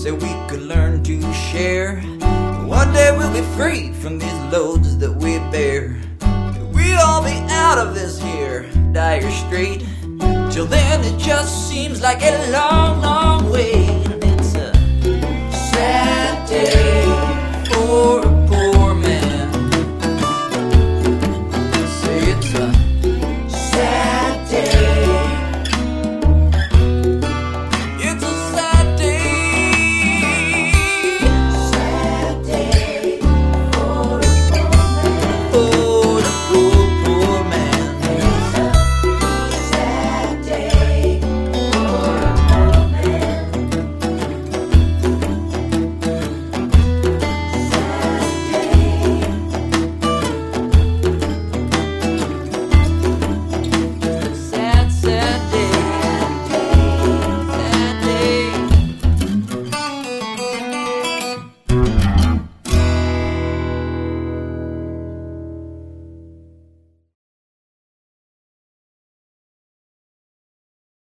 so we could learn to share. One day we'll be free from these loads that we bear. We'll all be out of this here dire strait. Till then it just seems like a long, long way.